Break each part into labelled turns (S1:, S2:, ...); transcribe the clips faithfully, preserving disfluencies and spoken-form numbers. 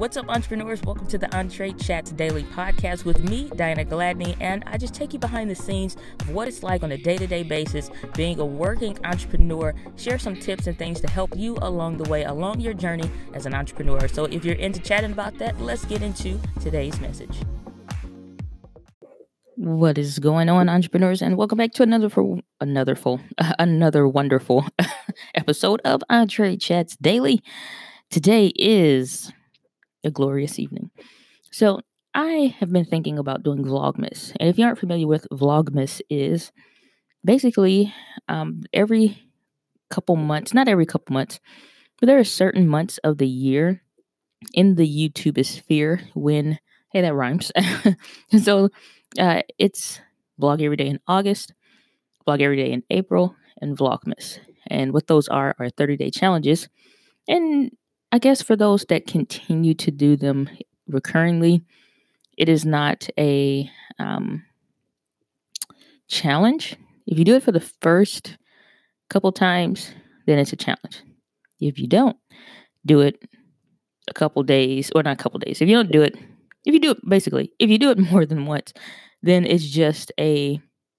S1: What's up, entrepreneurs? Welcome to the Entree Chats Daily Podcast with me, Diana Gladney, and I just take you behind the scenes of what it's like on a day-to-day basis being a working entrepreneur, share some tips and things to help you along the way, along your journey as an entrepreneur. So if you're into chatting about that, let's get into today's message. What is going on, entrepreneurs, and welcome back to another full, another full, uh, another wonderful episode of Entree Chats Daily. Today is a glorious evening. So I have been thinking about doing Vlogmas. And if you aren't familiar with Vlogmas is basically um, every couple months, not every couple months, but there are certain months of the year in the YouTube sphere when, hey, that rhymes. so uh, it's Vlog Every Day in August, Vlog Every Day in April, and Vlogmas. And what those are are thirty-day challenges. And I guess for those that continue to do them recurringly, it is not a um, challenge. If you do it for the first couple times, then it's a challenge. If you don't do it a couple days, or not a couple days, if you don't do it, if you do it, basically, if you do it more than once, then it's just a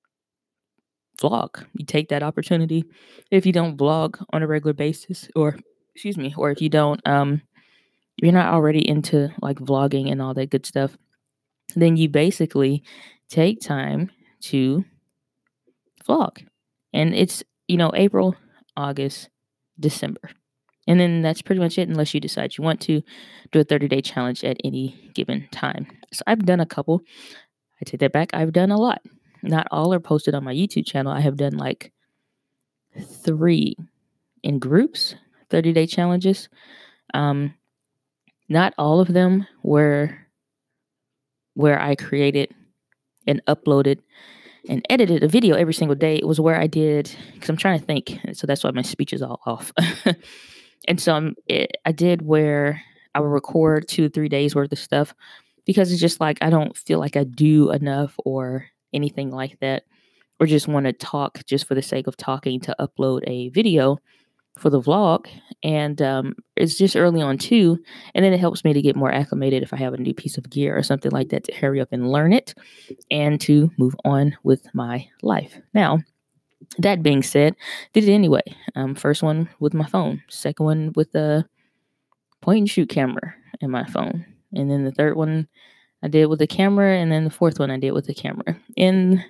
S1: vlog. You take that opportunity. If you don't vlog on a regular basis, or excuse me, or if you don't, um, if you're not already into like vlogging and all that good stuff, then you basically take time to vlog. And it's, you know, April, August, December. And then that's pretty much it, unless you decide you want to do a thirty-day challenge at any given time. So I've done a couple. I take that back. I've done a lot. Not all are posted on my YouTube channel. I have done like three in groups, thirty-day challenges. Um, not all of them were where I created and uploaded and edited a video every single day. It was where I did, because I'm trying to think, so that's why my speech is all off. and so I'm, it, I did where I would record two or three days worth of stuff, because it's just like I don't feel like I do enough or anything like that, or just want to talk just for the sake of talking to upload a video for the vlog. And um, it's just early on too. And then it helps me to get more acclimated if I have a new piece of gear or something like that, to hurry up and learn it and to move on with my life. Now, that being said, did it anyway. Um, first one with my phone, second one with a point and shoot camera in my phone. And then the third one I did with the camera. And then the fourth one I did with the camera. And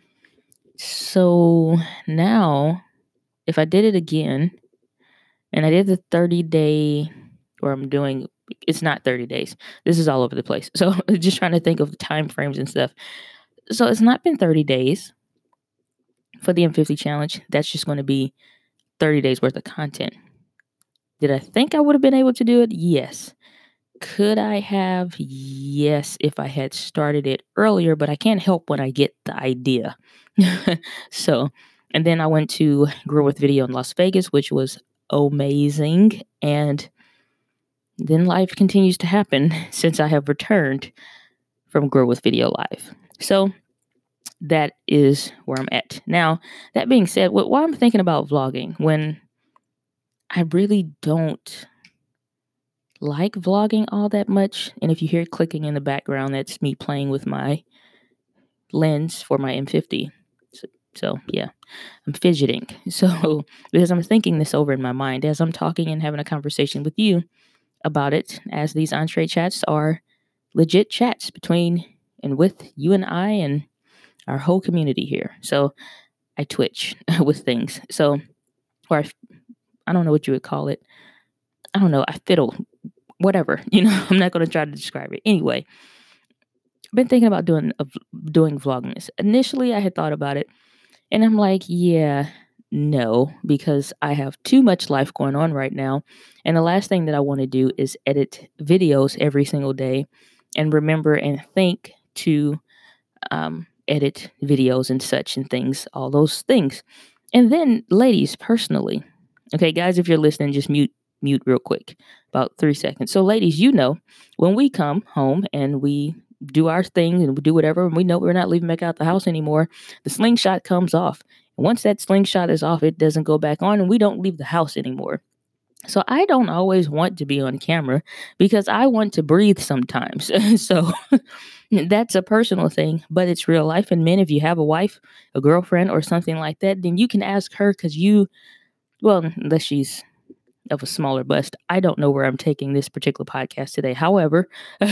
S1: so now if I did it again, and I did the thirty day, or I'm doing, it's not thirty days. This is all over the place. So just trying to think of the time frames and stuff. So it's not been thirty days for the M fifty challenge. That's just going to be thirty days worth of content. Did I think I would have been able to do it? Yes. Could I have? Yes, if I had started it earlier, but I can't help when I get the idea. so, and then I went to Grow with Video in Las Vegas, which was amazing. And then life continues to happen since I have returned from Grow with Video Live. So that is where I'm at. Now, that being said, why I'm thinking about vlogging when I really don't like vlogging all that much. And if you hear clicking in the background, that's me playing with my lens for my M fifty. So, so yeah, I'm fidgeting. So because I'm thinking this over in my mind as I'm talking and having a conversation with you about it, as these entree chats are legit chats between and with you and I and our whole community here. So I twitch with things. So, or I, I don't know what you would call it. I don't know. I fiddle, whatever, you know, I'm not going to try to describe it. Anyway, I've been thinking about doing, uh, doing Vlogmas. Initially, I had thought about it and I'm like, yeah, no, because I have too much life going on right now. And the last thing that I want to do is edit videos every single day and remember and think to um, edit videos and such and things, all those things. And then ladies, personally, okay, guys, if you're listening, just mute, mute real quick, about three seconds. So ladies, you know, when we come home and we do our thing and we do whatever, and we know we're not leaving back out the house anymore, the slingshot comes off. And once that slingshot is off, it doesn't go back on and we don't leave the house anymore. So I don't always want to be on camera because I want to breathe sometimes. So that's a personal thing, but it's real life. And men, if you have a wife, a girlfriend, or something like that, then you can ask her because you, well, unless she's of a smaller bust, I don't know where I'm taking this particular podcast today. However,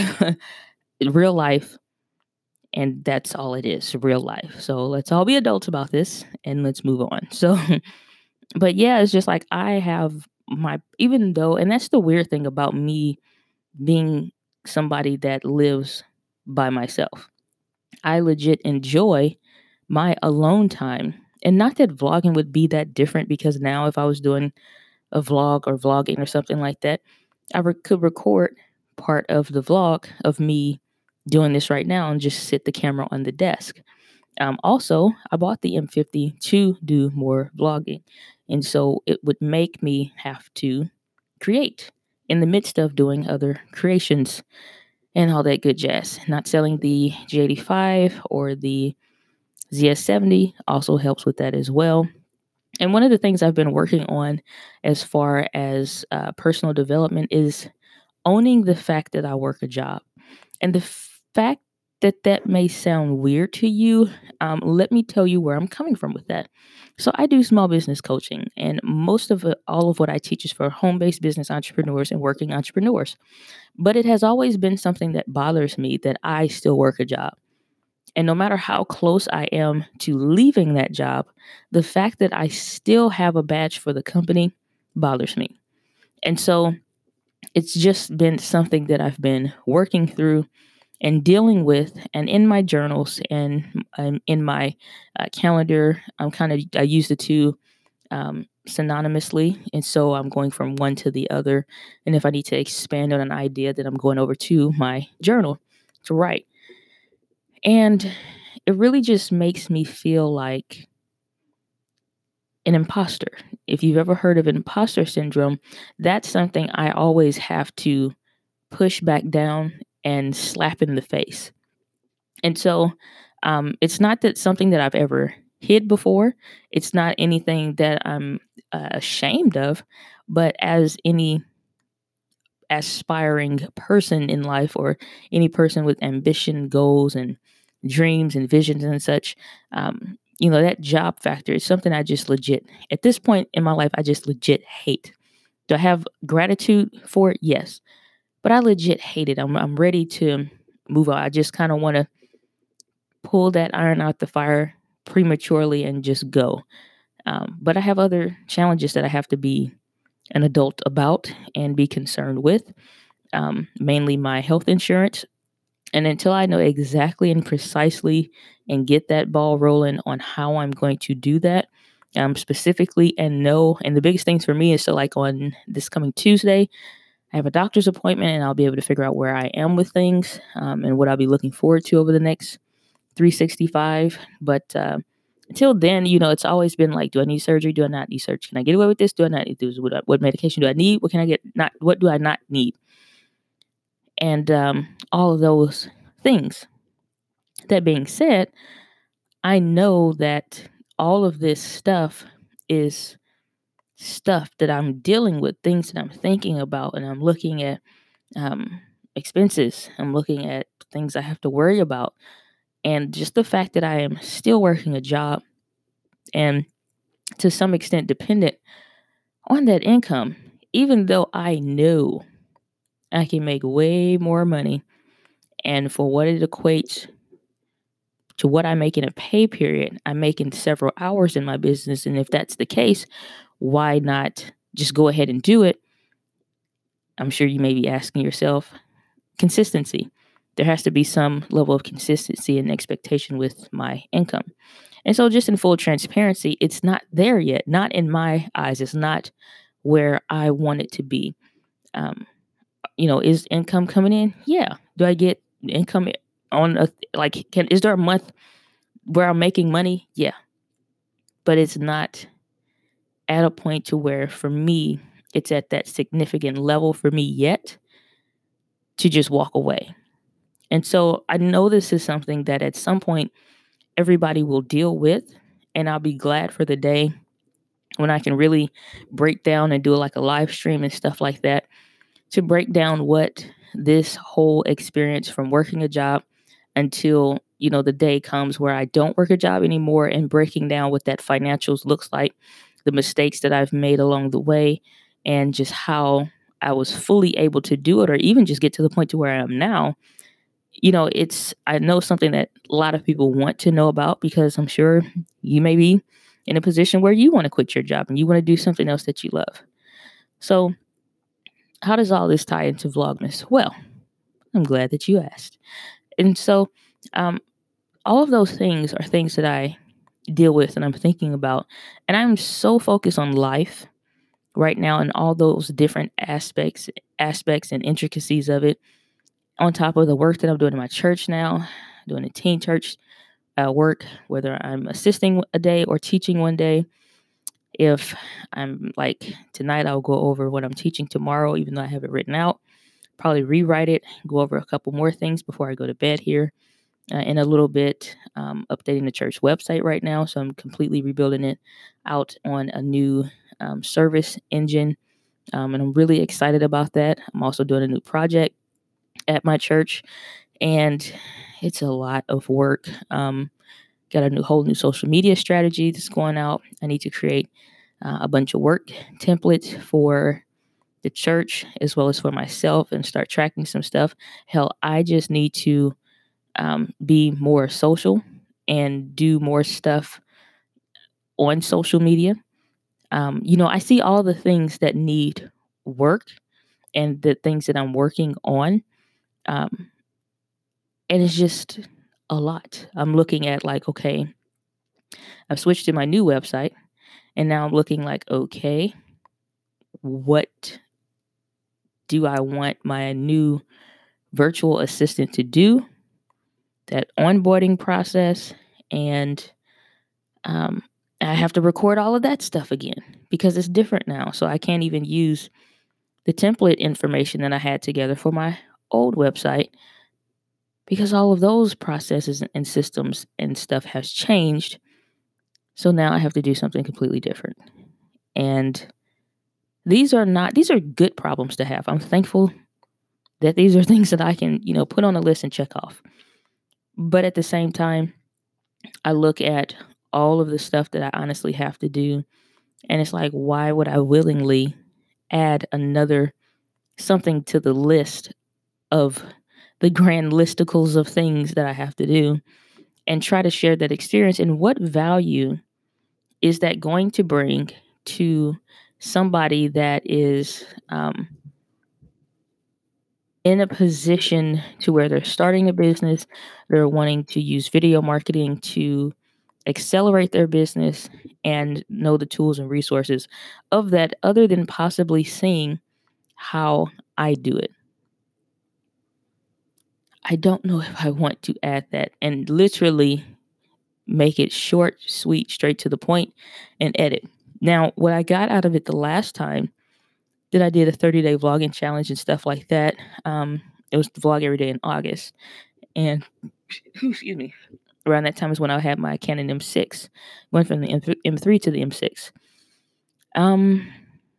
S1: real life, and that's all it is, real life. So let's all be adults about this and let's move on. So, but yeah, it's just like I have my, even though, and that's the weird thing about me being somebody that lives by myself. I legit enjoy my alone time. And not that vlogging would be that different because now if I was doing a vlog or vlogging or something like that, I re- could record part of the vlog of me doing this right now and just sit the camera on the desk. Um, also, I bought the M fifty to do more vlogging. And so it would make me have to create in the midst of doing other creations and all that good jazz. Not selling the G eighty-five or the Z S seventy also helps with that as well. And one of the things I've been working on as far as uh, personal development is owning the fact that I work a job. And the fact that that may sound weird to you, um, let me tell you where I'm coming from with that. So I do small business coaching, and most of it, all of what I teach is for home-based business entrepreneurs and working entrepreneurs. But it has always been something that bothers me that I still work a job. And no matter how close I am to leaving that job, the fact that I still have a badge for the company bothers me. And so it's just been something that I've been working through and dealing with, and in my journals and um, in my uh, calendar, I'm kind of, I use the two um, synonymously. And so I'm going from one to the other. And if I need to expand on an idea, then I'm going over to my journal to write. And it really just makes me feel like an imposter. If you've ever heard of imposter syndrome, that's something I always have to push back down and slap in the face. And so um, it's not that something that I've ever hid before. It's not anything that I'm uh, ashamed of. But as any aspiring person in life or any person with ambition, goals, and dreams and visions and such, um, you know, that job factor is something I just legit, at this point in my life, I just legit hate. Do I have gratitude for it? Yes. But I legit hate it. I'm, I'm ready to move on. I just kind of want to pull that iron out the fire prematurely and just go. Um, but I have other challenges that I have to be an adult about and be concerned with, um, mainly my health insurance. And until I know exactly and precisely and get that ball rolling on how I'm going to do that, um, specifically and know, and the biggest things for me is so like on this coming Tuesday, I have a doctor's appointment and I'll be able to figure out where I am with things um, and what I'll be looking forward to over the next three sixty-five. But uh, until then, you know, it's always been like, do I need surgery? Do I not need surgery? Can I get away with this? Do I not need this? What, what medication do I need? What can I get? Not what do I not need? And um, all of those things. That being said, I know that all of this stuff is stuff that I'm dealing with, things that I'm thinking about, and I'm looking at um, expenses. I'm looking at things I have to worry about. And just the fact that I am still working a job and to some extent dependent on that income, even though I know I can make way more money. And for what it equates to what I make in a pay period, I make in several hours in my business. And if that's the case, why not just go ahead and do it? I'm sure you may be asking yourself, consistency. There has to be some level of consistency and expectation with my income. And so, just in full transparency, it's not there yet. Not in my eyes. It's not where I want it to be. Um, you know, is income coming in? Yeah. Do I get income on a like? Can is there a month where I'm making money? Yeah, but it's not at a point to where, for me, it's at that significant level for me yet to just walk away. And so I know this is something that at some point everybody will deal with, and I'll be glad for the day when I can really break down and do like a live stream and stuff like that to break down what this whole experience from working a job until, you know, the day comes where I don't work a job anymore, and breaking down what that financials looks like, the mistakes that I've made along the way, and just how I was fully able to do it, or even just get to the point to where I am now. You know, it's, I know something that a lot of people want to know about, because I'm sure you may be in a position where you want to quit your job and you want to do something else that you love. So, how does all this tie into Vlogmas? Well, I'm glad that you asked. And so, um, all of those things are things that I deal with and I'm thinking about. And I'm so focused on life right now and all those different aspects, aspects and intricacies of it, on top of the work that I'm doing in my church now, doing a teen church uh, work, whether I'm assisting a day or teaching one day. If I'm like tonight, I'll go over what I'm teaching tomorrow, even though I have it written out, probably rewrite it, go over a couple more things before I go to bed here uh, in a little bit. Um, updating the church website right now. So I'm completely rebuilding it out on a new um, service engine. Um, and I'm really excited about that. I'm also doing a new project at my church, and it's a lot of work. Um, got a new whole new social media strategy that's going out. I need to create uh, a bunch of work templates for the church as well as for myself and start tracking some stuff. Hell, I just need to um, be more social and do more stuff on social media. Um, you know, I see all the things that need work and the things that I'm working on. Um, and it's just a lot. I'm looking at like, okay, I've switched to my new website, and now I'm looking like, okay, what do I want my new virtual assistant to do? That onboarding process, and um, I have to record all of that stuff again because it's different now. So I can't even use the template information that I had together for my old website because all of those processes and systems and stuff has changed. So now I have to do something completely different. And these are not, these are good problems to have. I'm thankful that these are things that I can, you know, put on a list and check off. But at the same time, I look at all of the stuff that I honestly have to do, and it's like, why would I willingly add another something to the list of the grand listicles of things that I have to do and try to share that experience? And what value is that going to bring to somebody that is um, in a position to where they're starting a business, they're wanting to use video marketing to accelerate their business and know the tools and resources of that, other than possibly seeing how I do it? I don't know if I want to add that and literally make it short, sweet, straight to the point, and edit. Now, what I got out of it the last time that I did a thirty day vlogging challenge and stuff like that, um, it was the vlog every day in August. And excuse me, around that time is when I had my Canon M six, went from the M three to the M six. Um,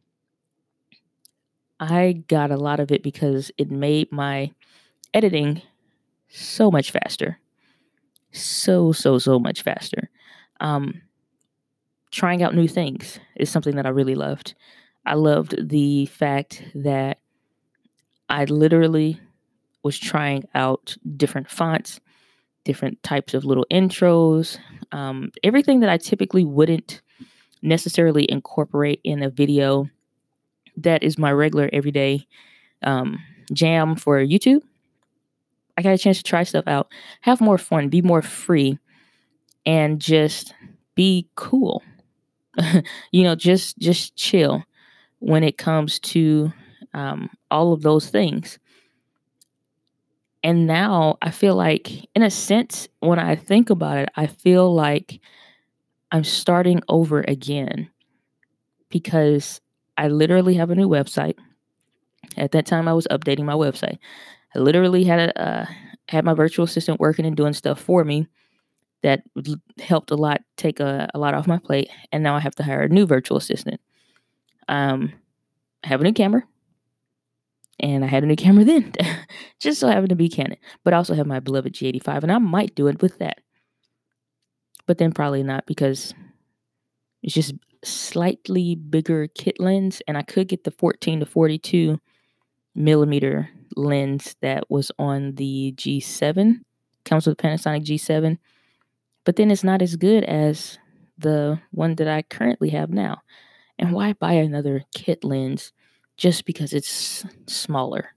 S1: I got a lot of it because it made my editing so much faster. So, so, so much faster. Um, trying out new things is something that I really loved. I loved the fact that I literally was trying out different fonts, different types of little intros, um, everything that I typically wouldn't necessarily incorporate in a video that is my regular everyday um, jam for YouTube. I got a chance to try stuff out, have more fun, be more free, and just be cool. you know, just just chill when it comes to um, all of those things. And now I feel like, in a sense, when I think about it, I feel like I'm starting over again because I literally have a new website. At that time, I was updating my website. I literally had a uh, had my virtual assistant working and doing stuff for me. that l- helped a lot take a, a lot off my plate. And now I have to hire a new virtual assistant. Um, I have a new camera, and I had a new camera then, just so happened to be Canon. But I also have my beloved G eighty-five, and I might do it with that. But then probably not, because it's just slightly bigger kit lens, and I could get the fourteen to forty-two millimeter lens that was on the G seven. Comes with Panasonic G seven, but then it's not as good as the one that I currently have now. And why buy another kit lens just because it's smaller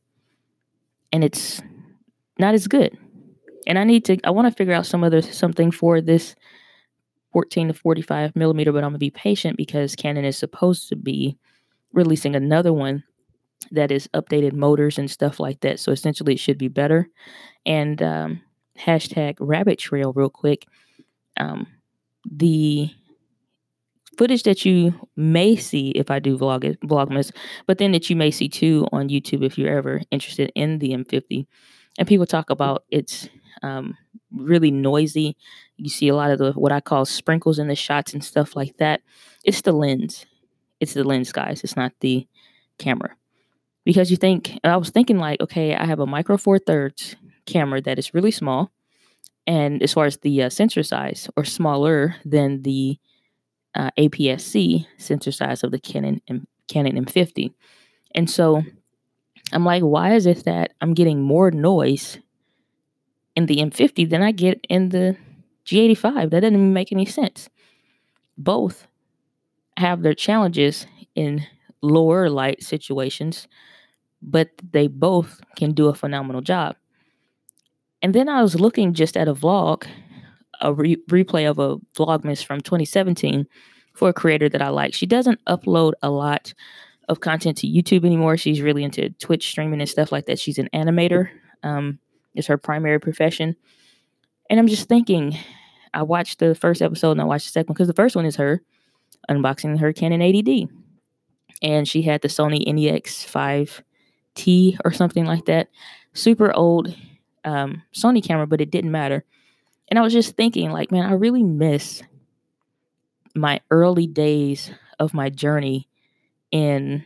S1: and it's not as good? And I need to, I want to figure out some other something for this fourteen to forty-five millimeter, but I'm gonna be patient because Canon is supposed to be releasing another one that is updated motors and stuff like that. So essentially, it should be better. And um, hashtag rabbit trail, real quick. Um, the footage that you may see if I do vlog it, Vlogmas, but then that you may see too on YouTube if you're ever interested in the M fifty. And people talk about it's um, really noisy. You see a lot of the what I call sprinkles in the shots and stuff like that. It's the lens. It's the lens, guys. It's not the camera. Because you think, and I was thinking like, okay, I have a micro four thirds camera that is really small, and as far as the uh, sensor size, or smaller than the uh, A P S C sensor size of the Canon M- Canon M fifty. And so I'm like, why is it that I'm getting more noise in the M fifty than I get in the G eighty-five? That doesn't even make any sense. Both have their challenges in lower light situations, but they both can do a phenomenal job. And then I was looking just at a vlog, a re- replay of a Vlogmas from twenty seventeen for a creator that I like. She doesn't upload a lot of content to YouTube anymore. She's really into Twitch streaming and stuff like that. She's an animator. Um, is her primary profession. And I'm just thinking, I watched the first episode and I watched the second one because the first one is her unboxing her Canon eighty D. And she had the Sony N E X five T or something like that. Super old um, Sony camera, but it didn't matter. And I was just thinking, like, man, I really miss my early days of my journey in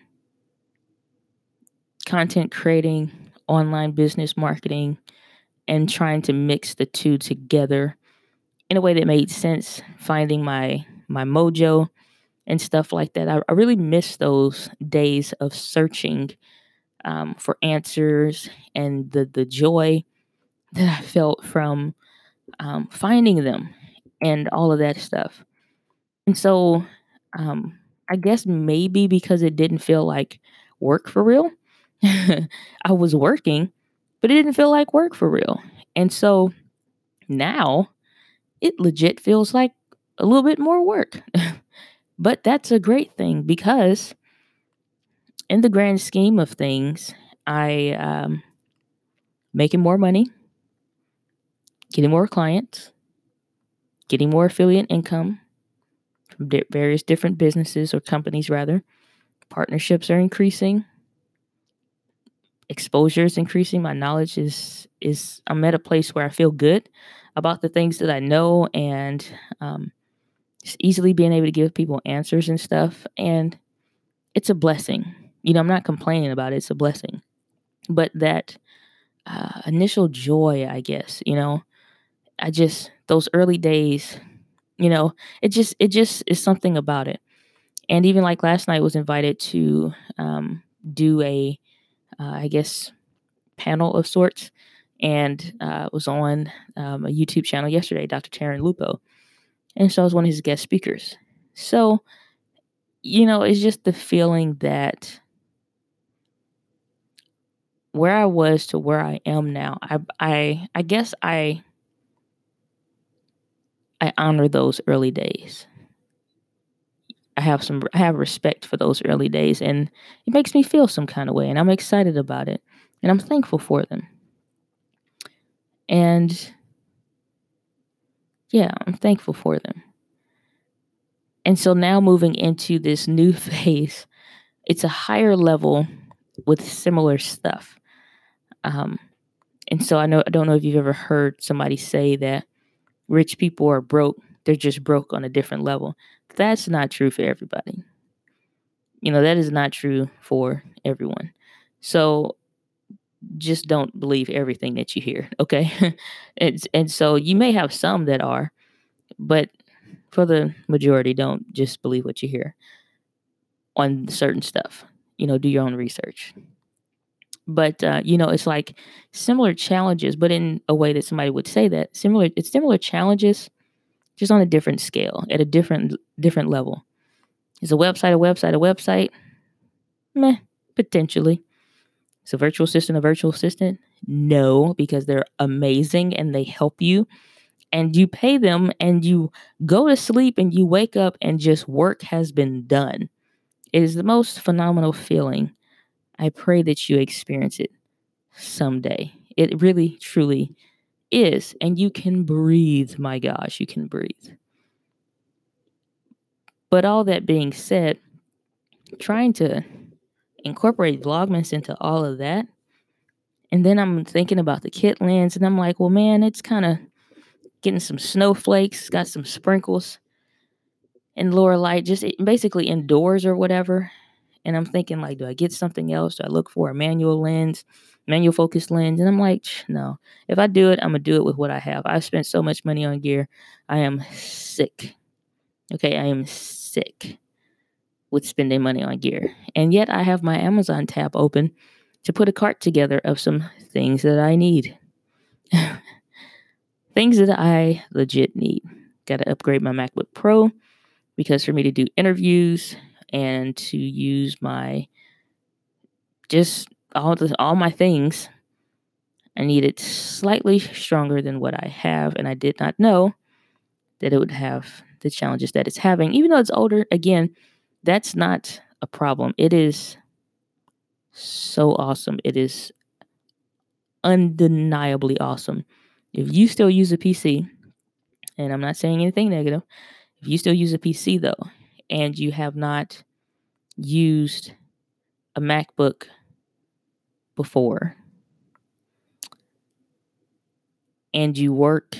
S1: content creating, online business marketing, and trying to mix the two together in a way that made sense, finding my my mojo and stuff like that. I, I really miss those days of searching um, for answers and the the joy that I felt from um, finding them and all of that stuff. And so, um, I guess maybe because it didn't feel like work for real, I was working, but it didn't feel like work for real. And so now it legit feels like a little bit more work. But that's a great thing because, in the grand scheme of things, I um, making more money, getting more clients, getting more affiliate income from di- various different businesses or companies rather. Partnerships are increasing. Exposure is increasing. My knowledge is is I'm at a place where I feel good about the things that I know, and um, just easily being able to give people answers and stuff. And it's a blessing. You know, I'm not complaining about it. It's a blessing. But that uh, initial joy, I guess, you know, I just those early days, you know, it just it just is something about it. And even like last night, was invited to um, do a, uh, I guess, panel of sorts, and uh, was on um, a YouTube channel yesterday, Doctor Taryn Lupo, and so I was one of his guest speakers. So, you know, it's just the feeling that where I was to where I am now, I I I guess I I honor those early days. I have some I have respect for those early days, and it makes me feel some kind of way, and I'm excited about it, and I'm thankful for them. And yeah, I'm thankful for them. And so now moving into this new phase, it's a higher level with similar stuff. Um, and so I know I don't know if you've ever heard somebody say that rich people are broke. They're just broke on a different level. That's not true for everybody. You know, that is not true for everyone. So just don't believe everything that you hear, okay? and, and so you may have some that are, but for the majority, don't just believe what you hear on certain stuff. You know, do your own research. But uh, you know, it's like similar challenges, but in a way that somebody would say that similar. It's similar challenges, just on a different scale, at a different different level. Is a website a website a website? Meh, potentially. Is a virtual assistant a virtual assistant? No, because they're amazing and they help you, and you pay them, and you go to sleep, and you wake up, and just work has been done. It is the most phenomenal feeling. I pray that you experience it someday. It really, truly is. And you can breathe. My gosh, you can breathe. But all that being said, trying to incorporate Vlogmas into all of that. And then I'm thinking about the kit lens, and I'm like, well, man, it's kind of getting some snowflakes, got some sprinkles and lower light, just basically indoors or whatever. And I'm thinking, like, do I get something else? Do I look for a manual lens, manual focus lens? And I'm like, no. If I do it, I'm going to do it with what I have. I've spent so much money on gear. I am sick. Okay, I am sick with spending money on gear. And yet I have my Amazon tab open to put a cart together of some things that I need. Things that I legit need. Got to upgrade my MacBook Pro because for me to do interviews and to use my just all the all my things, I needed slightly stronger than what I have, and I did not know that it would have the challenges that it's having. Even though it's older, again, that's not a problem. It is so awesome. It is undeniably awesome. If you still use a P C, and I'm not saying anything negative, if you still use a P C though, and you have not used a MacBook before, and you work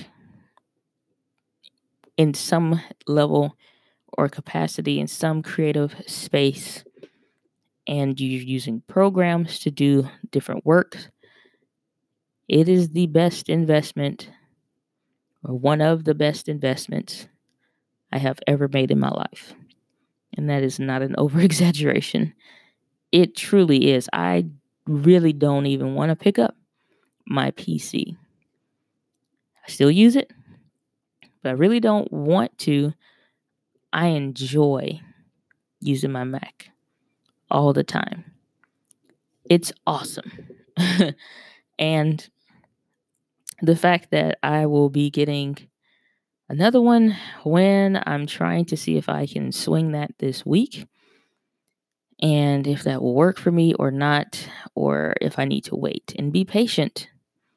S1: in some level or capacity in some creative space, and you're using programs to do different work, it is the best investment, or one of the best investments I have ever made in my life. And that is not an over exaggeration. It truly is. I really don't even want to pick up my P C. I still use it, but I really don't want to. I enjoy using my Mac all the time. It's awesome. And the fact that I will be getting another one when I'm trying to see if I can swing that this week, and if that will work for me or not, or if I need to wait and be patient.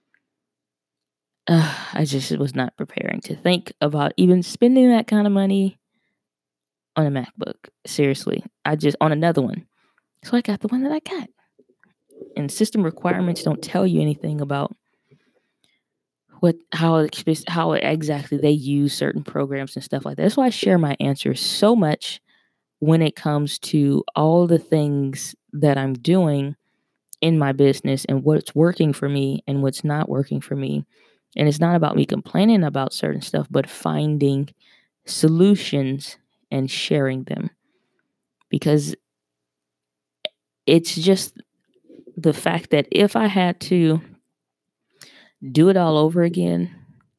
S1: Uh, I just was not preparing to think about even spending that kind of money on a MacBook. Seriously, I just on another one. So I got the one that I got. And system requirements don't tell you anything about what how how exactly they use certain programs and stuff like that. That's why I share my answers so much when it comes to all the things that I'm doing in my business and what's working for me and what's not working for me. And it's not about me complaining about certain stuff, but finding solutions and sharing them. Because it's just the fact that if I had to do it all over again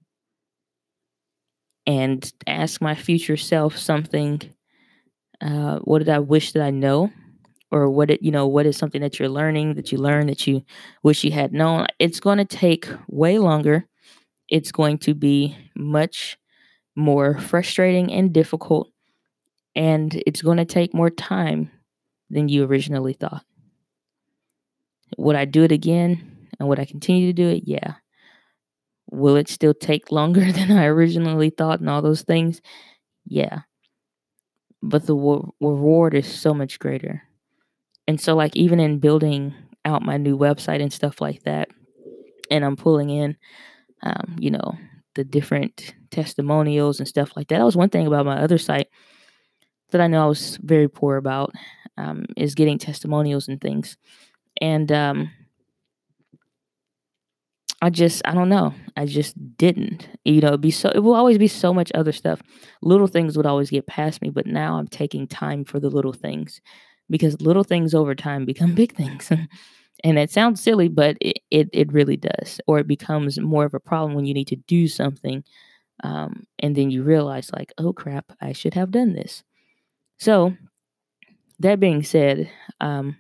S1: and ask my future self something, uh, what did I wish that I know? Or what it, you know, what is something that you're learning that you learned that you wish you had known? It's going to take way longer. It's going to be much more frustrating and difficult, and it's going to take more time than you originally thought. Would I do it again? And would I continue to do it? Yeah. Will it still take longer than I originally thought and all those things? Yeah. But the wo- reward is so much greater. And so, like, even in building out my new website and stuff like that, and I'm pulling in, um, you know, the different testimonials and stuff like that. That was one thing about my other site that I know I was very poor about, um, is getting testimonials and things. And um, I just, I don't know. I just didn't. You know, it'd be so, it will always be so much other stuff. Little things would always get past me, but now I'm taking time for the little things because little things over time become big things. And it sounds silly, but it, it, it really does. Or it becomes more of a problem when you need to do something. Um, and then you realize, like, oh crap, I should have done this. So, that being said, um,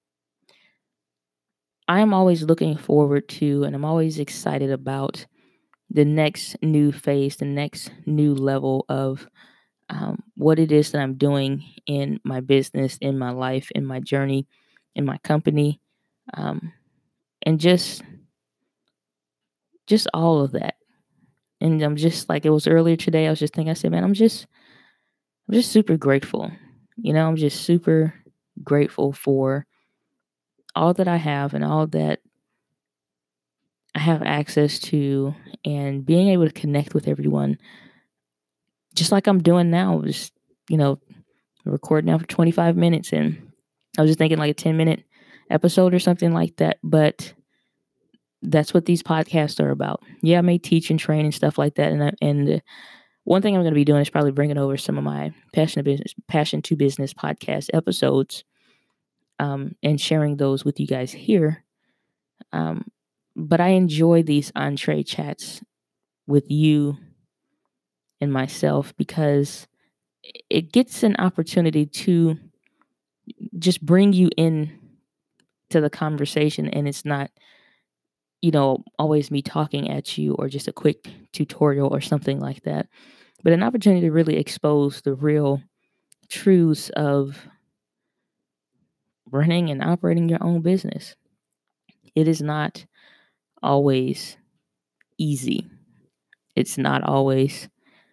S1: I am always looking forward to and I'm always excited about the next new phase, the next new level of um, what it is that I'm doing in my business, in my life, in my journey, in my company, um, and just just all of that. And I'm just like it was earlier today. I was just thinking. I said, man, I'm just I'm just super grateful. You know, I'm just super grateful for all that I have and all that I have access to, and being able to connect with everyone, just like I'm doing now. Just you know, recording now for twenty-five minutes, and I was just thinking like a ten minute episode or something like that. But that's what these podcasts are about. Yeah, I may teach and train and stuff like that. And I, and uh, one thing I'm going to be doing is probably bringing over some of my passion to business, passion to business podcast episodes, um, and sharing those with you guys here. Um, but I enjoy these entree chats with you and myself because it gets an opportunity to just bring you in to the conversation, and it's not, you know, always me talking at you or just a quick tutorial or something like that, but an opportunity to really expose the real truths of running and operating your own business. It is not always easy. It's not always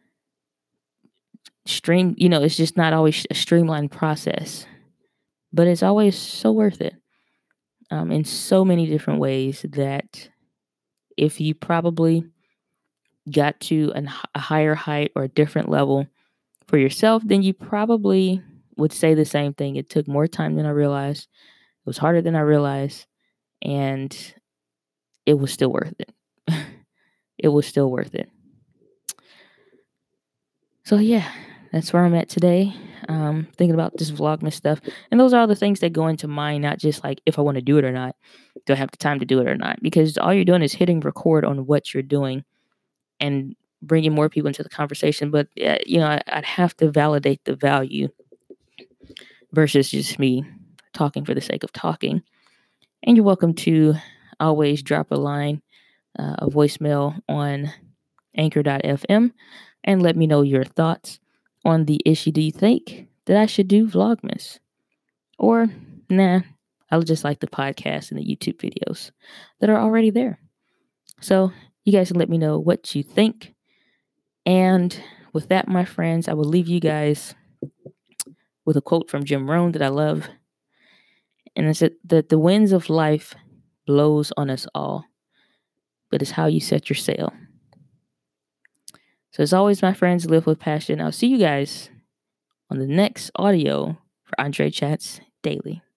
S1: stream, you know, it's just not always a streamlined process, but it's always so worth it, um, in so many different ways that if you probably got to an, a higher height or a different level for yourself, then you probably would say the same thing. It took more time than I realized. It was harder than I realized, and it was still worth it. It was still worth it. So yeah, that's where I'm at today. Um, thinking about this Vlogmas stuff, and those are all the things that go into mind. Not just like if I want to do it or not, do I have the time to do it or not? Because all you're doing is hitting record on what you're doing and bringing more people into the conversation. But uh, you know, I, I'd have to validate the value versus just me talking for the sake of talking. And you're welcome to always drop a line, uh, a voicemail on anchor dot f m and let me know your thoughts on the issue. Do you think that I should do Vlogmas? Or, nah, I just like the podcast and the YouTube videos that are already there. So, you guys can let me know what you think. And with that, my friends, I will leave you guys with a quote from Jim Rohn that I love. And it's that the winds of life blows on us all, but it's how you set your sail. So as always, my friends, live with passion. I'll see you guys on the next audio for Andre Chats Daily.